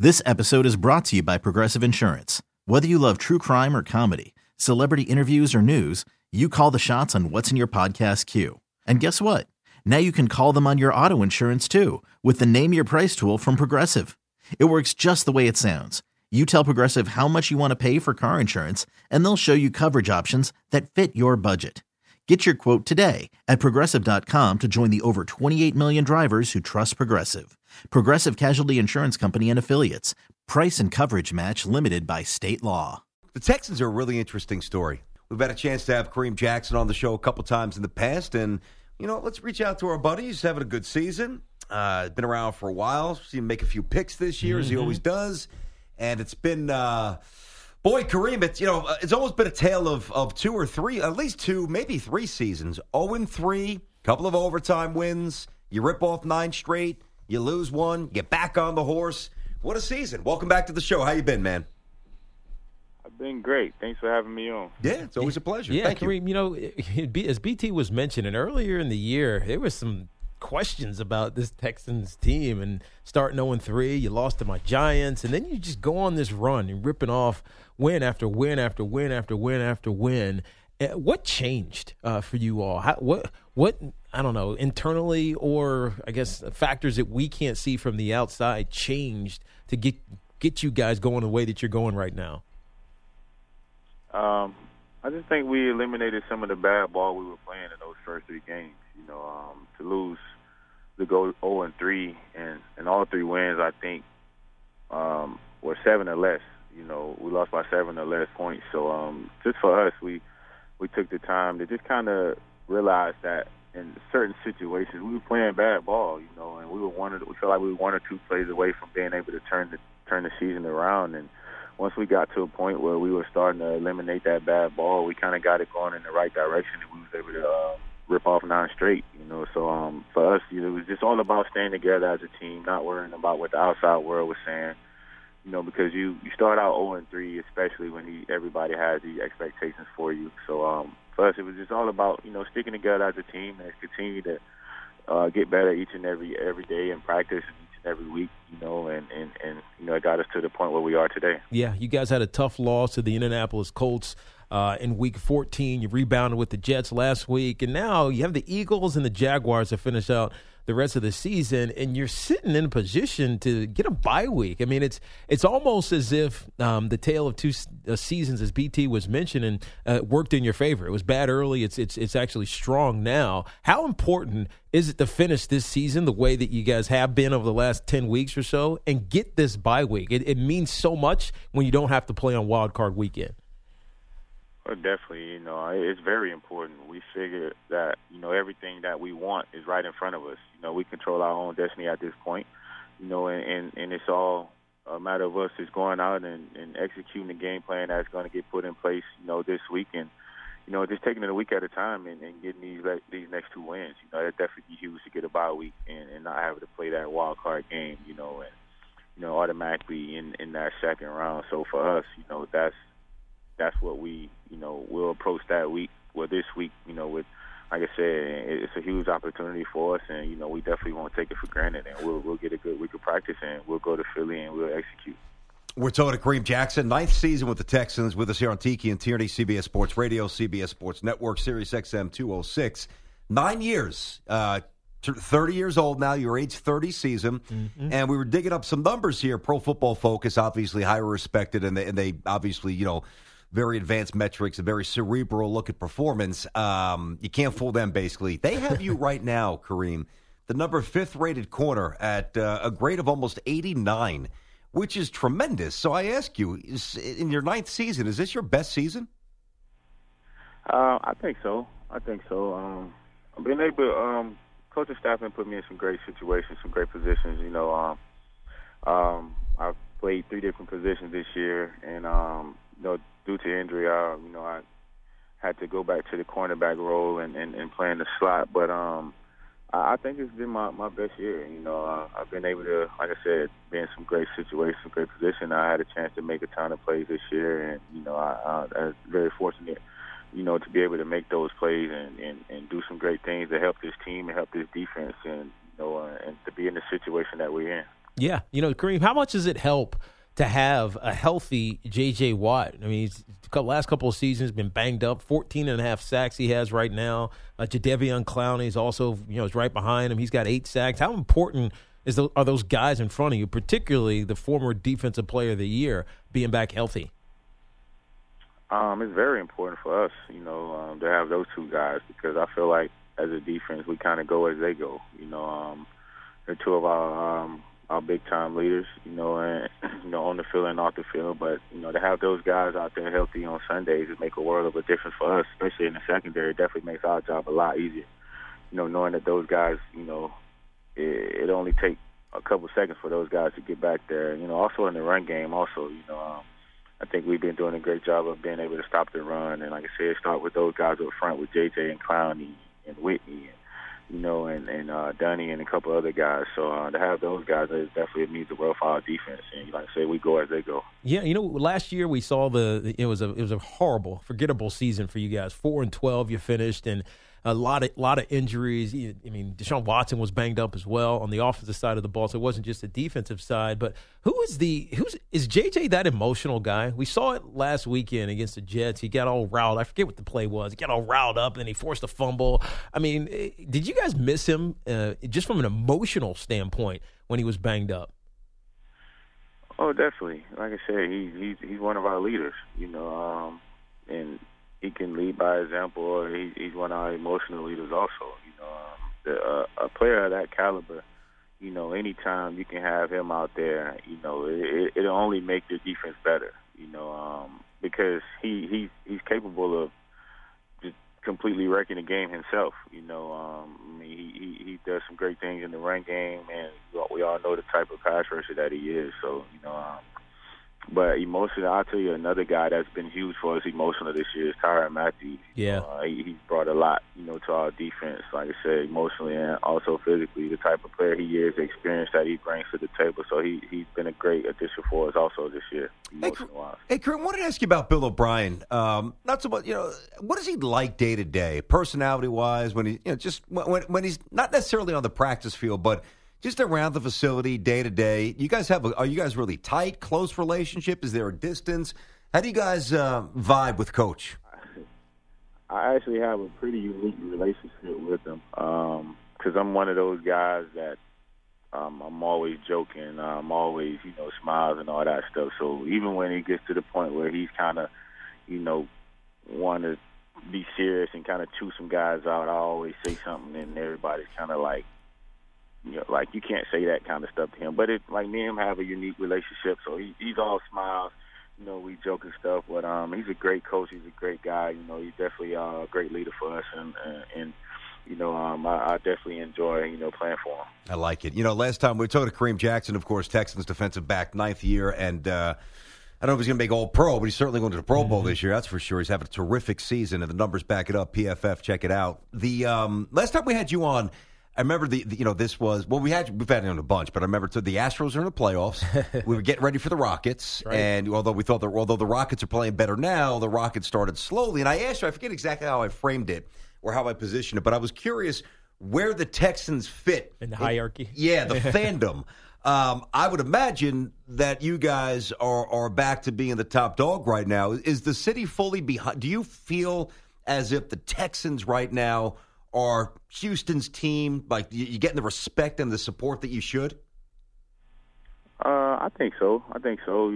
This episode is brought to you by Progressive Insurance. Whether you love true crime or comedy, celebrity interviews or news, you call the shots on what's in your podcast queue. And guess what? Now you can call them on your auto insurance too with the Name Your Price tool from Progressive. It works just the way it sounds. You tell Progressive how much you want to pay for car insurance, and they'll show you coverage options that fit your budget. Get your quote today at Progressive.com to join the over 28 million drivers who trust Progressive. Progressive Casualty Insurance Company and Affiliates. Price and coverage match limited by state law. The Texans are a really interesting story. We've had a chance to have Kareem Jackson on the show a couple times in the past, and, you know, let's reach out to our buddy. He's having a good season. Been around for a while. Seen him make a few picks this year, as he always does. And it's been, boy, Kareem, it's almost been a tale of two or three, at least two, maybe three seasons. 0-3, couple of overtime wins. You rip off 9 straight. You lose one. Get back on the horse. What a season. Welcome back to the show. How you been, man? I've been great. Thanks for having me on. Yeah, it's always a pleasure. Yeah, Thank Kareem, as BT was mentioning earlier in the year, there was some questions about this Texans team and starting 0-3. You lost to my Giants, and then you just go on this run and ripping off win after win after win after win after win. What changed for you all? What I don't know, internally, or I guess factors that we can't see from the outside changed to get you guys going the way that you're going right now? I just think we eliminated some of the bad ball we were playing in those first 3 games. To lose, to go 0-3, and all 3 wins, I think, were 7 or less. We lost by 7 or less points. So just for us, we took the time to just kind of realize that in certain situations we were playing bad ball, and we felt like we were 1 or 2 plays away from being able to turn the season around. And once we got to a point where we were starting to eliminate that bad ball, we kind of got it going in the right direction, and we was able to rip off 9 straight. So for us, it was just all about staying together as a team, not worrying about what the outside world was saying. Because you start out 0-3, especially when everybody has these expectations for you. So for us, it was just all about sticking together as a team and continue to get better each and every day in practice and each and every week. And it got us to the point where we are today. Yeah, you guys had a tough loss to the Indianapolis Colts in Week 14. You rebounded with the Jets last week, and now you have the Eagles and the Jaguars to finish out the rest of the season, and you're sitting in a position to get a bye week. I mean, it's almost as if the tale of 2 seasons, as BT was mentioning, worked in your favor. It was bad early. It's actually strong now. How important is it to finish this season the way that you guys have been over the last 10 weeks or so and get this bye week? It means so much when you don't have to play on Wild Card Weekend. Well, definitely, it's very important. We figure that, everything that we want is right in front of us. We control our own destiny at this point, and it's all a matter of us just going out and executing the game plan that's going to get put in place, this week, and, just taking it a week at a time and getting these next 2 wins. That'd definitely be huge to get a bye week and not having to play that wild card game, and, automatically in that second round. So for us, that's what we'll approach that week. Well, this week, with, like I said, it's a huge opportunity for us, and we definitely won't take it for granted. And we'll get a good week of practice, and we'll go to Philly and we'll execute. We're talking to Kareem Jackson, 9th season with the Texans, with us here on Tiki and Tierney, CBS Sports Radio, CBS Sports Network, Sirius XM 206. 9 years, 30 years old now, your age 30 season, and we were digging up some numbers here. Pro Football Focus, obviously highly respected, and they obviously, very advanced metrics, a very cerebral look at performance. You can't fool them, basically. They have you right now, Kareem, the number 5th rated corner at a grade of almost 89, which is tremendous. So I ask you, in your 9th season, is this your best season? I think so. I've been able coaching staff and put me in some great situations, some great positions. I've played 3 different positions this year, and due to injury, I had to go back to the cornerback role and play in the slot. But I think it's been my best year. I've been able to, like I said, be in some great situations, some great position. I had a chance to make a ton of plays this year, and I was very fortunate, to be able to make those plays and do some great things to help this team and help this defense, and and to be in the situation that we're in. Yeah. Kareem, how much does it help to have a healthy J.J. Watt? I mean, he's last couple of seasons been banged up, 14.5 sacks he has right now. Jadeveon Clowney is also, is right behind him. He's got 8 sacks. How important are those guys in front of you, particularly the former Defensive Player of the Year, being back healthy? It's very important for us, to have those two guys, because I feel like as a defense we kind of go as they go. They're two of our big-time leaders, and on the field and off the field. But, to have those guys out there healthy on Sundays would make a world of a difference for us, especially in the secondary. It definitely makes our job a lot easier, knowing that those guys, it only takes a couple seconds for those guys to get back there. Also in the run game also, I think we've been doing a great job of being able to stop the run. And like I said, start with those guys up front with J.J. and Clowney and Whitney and Dunny and a couple other guys. So to have those guys, it definitely means the world for our defense. And like I said, we go as they go. Yeah, last year we saw it was a horrible, forgettable season for you guys. 4-12 you finished, and a lot of injuries. I mean, Deshaun Watson was banged up as well on the offensive side of the ball, so it wasn't just the defensive side. But is JJ that emotional guy? We saw it last weekend against the Jets. He got all riled. I forget what the play was. He got all riled up, and he forced a fumble. I mean, did you guys miss him just from an emotional standpoint when he was banged up? Oh, definitely. Like I said, he's one of our leaders, and he can lead by example, or he's one of our emotional leaders also. A player of that caliber, anytime you can have him out there, it'll only make the defense better, because he's capable of just completely wrecking the game himself. He does some great things in the run game, and we all know the type of pass rusher that he is. So, but emotionally, I'll tell you another guy that's been huge for us emotionally this year is Tyrann Mathieu. Yeah. He's brought a lot, to our defense, like I said, emotionally and also physically, the type of player he is, the experience that he brings to the table. So he's been a great addition for us also this year, emotionally-wise. Hey, Kareem, I wanted to ask you about Bill O'Brien. Not so much, what is he like day to day, personality-wise, when he, just when he's not necessarily on the practice field, but just around the facility, day to day? Are you guys really tight, close relationship? Is there a distance? How do you guys vibe with Coach? I actually have a pretty unique relationship with him because I'm one of those guys that I'm always joking. I'm always, smiles and all that stuff. So even when he gets to the point where he's kind of, want to be serious and kind of chew some guys out, I always say something, and everybody's kind of like, you can't say that kind of stuff to him. But me and him have a unique relationship, so he's all smiles. We joke and stuff, but he's a great coach. He's a great guy. He's definitely a great leader for us, and I definitely enjoy, playing for him. I like it. Last time we talked to Kareem Jackson, of course, Texans defensive back, 9th year, and I don't know if he's going to make All-Pro, but he's certainly going to the Pro Bowl this year. That's for sure. He's having a terrific season, and the numbers back it up. PFF, check it out. The last time we had you on, I remember this was, well, we've had you on a bunch, but I remember the Astros are in the playoffs. We were getting ready for the Rockets, right. And although the Rockets are playing better now, the Rockets started slowly. And I asked you, I forget exactly how I framed it or how I positioned it, but I was curious where the Texans fit in the hierarchy. Yeah, the fandom. I would imagine that you guys are back to being the top dog right now. Is the city fully behind? Do you feel as if the Texans right now are Houston's team? Like, you getting the respect and the support that you should? I think so. I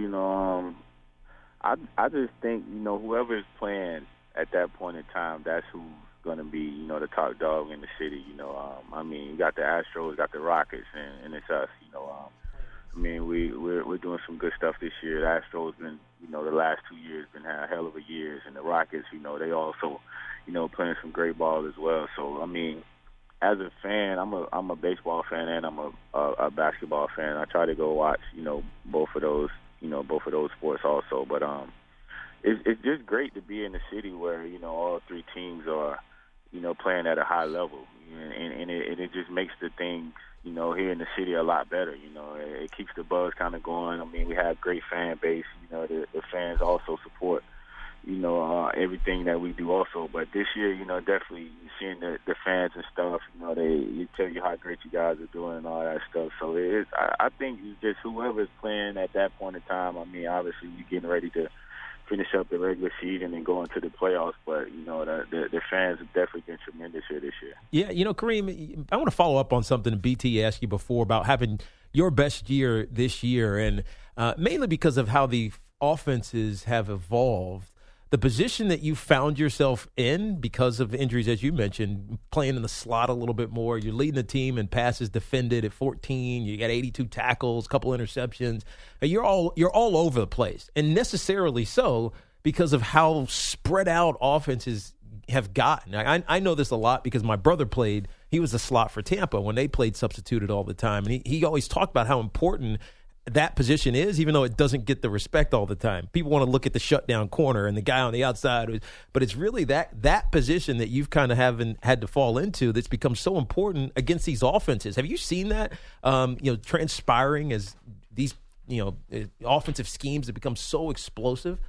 just think, whoever is playing at that point in time, that's who's going to be, the top dog in the city. You got the Astros, got the Rockets, and it's us. We're doing some good stuff this year. The Astros been, the last 2 years been a hell of a years, and the Rockets, they also, playing some great ball as well. So, as a fan, I'm a baseball fan and I'm a basketball fan. I try to go watch, both of those sports also. But it's just great to be in the city where, all three teams are, playing at a high level, and it just makes the things, here in the city a lot better. It keeps the buzz kind of going. We have great fan base. The fans also support, everything that we do also. But this year, definitely seeing the fans and stuff, they tell you how great you guys are doing and all that stuff. So I think it's just whoever's playing at that point in time. I mean, obviously you're getting ready to finish up the regular season and go into the playoffs, but the fans have definitely been tremendous here this year. Yeah, Kareem, I want to follow up on something BT asked you before about having your best year this year, and mainly because of how the offenses have evolved. The position that you found yourself in because of injuries, as you mentioned, playing in the slot a little bit more, you're leading the team in passes defended at 14, you got 82 tackles, a couple interceptions. You're all over the place, and necessarily so because of how spread out offenses have gotten. I know this a lot because my brother played. He was a slot for Tampa when they played substituted all the time, and he always talked about how important that position is, even though it doesn't get the respect all the time. People want to look at the shutdown corner and the guy on the outside, but it's really that position that you've kind of haven't had to fall into that's become so important against these offenses. Have you seen that transpiring as these offensive schemes have become so explosive?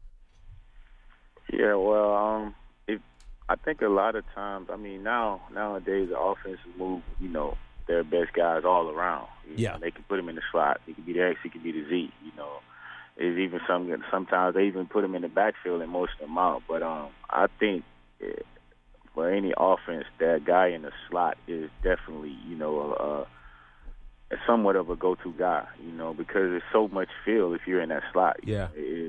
Yeah, well, I think a lot of times, I mean, nowadays the offenses move, their best guys all around. They can put them in the slot. He could be the X, he could be the Z. There's even sometimes they even put them in the backfield and motion them out. But I think for any offense, that guy in the slot is definitely, somewhat of a go-to guy, because there's so much field if you're in that slot. Yeah.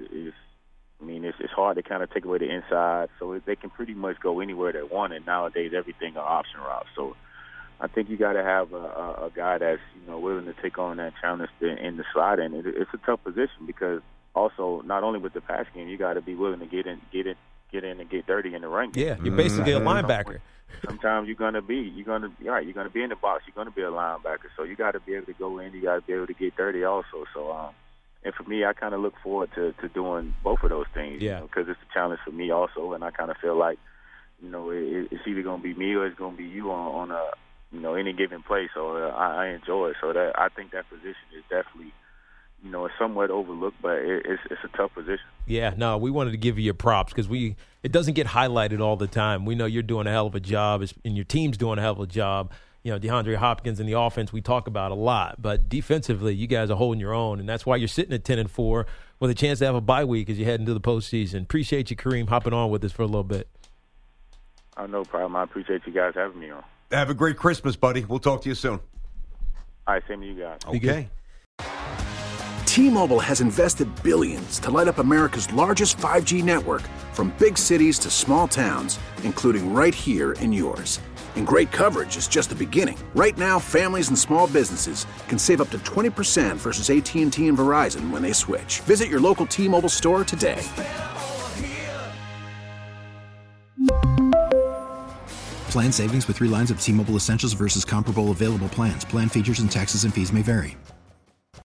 It's hard to kind of take away the inside, so they can pretty much go anywhere they want, and nowadays everything are option routes. So I think you got to have a guy that's willing to take on that challenge in the slot, and it's a tough position because also not only with the pass game, you got to be willing to get in and get dirty in the run game. Yeah, you're basically a linebacker. Sometimes you're gonna be in the box. You're gonna be a linebacker, so you got to be able to go in. You got to be able to get dirty also. So and for me, I kind of look forward to doing both of those things. Because it's a challenge for me also, and I kind of feel like it's either gonna be me or it's gonna be you on any given play. So I enjoy it. So that I think that position is definitely, it's somewhat overlooked, but it's a tough position. Yeah, no, we wanted to give you your props because it doesn't get highlighted all the time. We know you're doing a hell of a job, and your team's doing a hell of a job. DeAndre Hopkins and the offense we talk about a lot, but defensively, you guys are holding your own, and that's why you're sitting at 10-4 with a chance to have a bye week as you head into the postseason. Appreciate you, Kareem, hopping on with us for a little bit. Oh, no problem. I appreciate you guys having me on. Have a great Christmas, buddy. We'll talk to you soon. All right, same to you guys. Okay. T-Mobile has invested billions to light up America's largest 5G network, from big cities to small towns, including right here in yours. And great coverage is just the beginning. Right now, families and small businesses can save up to 20% versus AT&T and Verizon when they switch. Visit your local T-Mobile store today. Plan savings with 3 lines of T-Mobile Essentials versus comparable available plans. Plan features and taxes and fees may vary.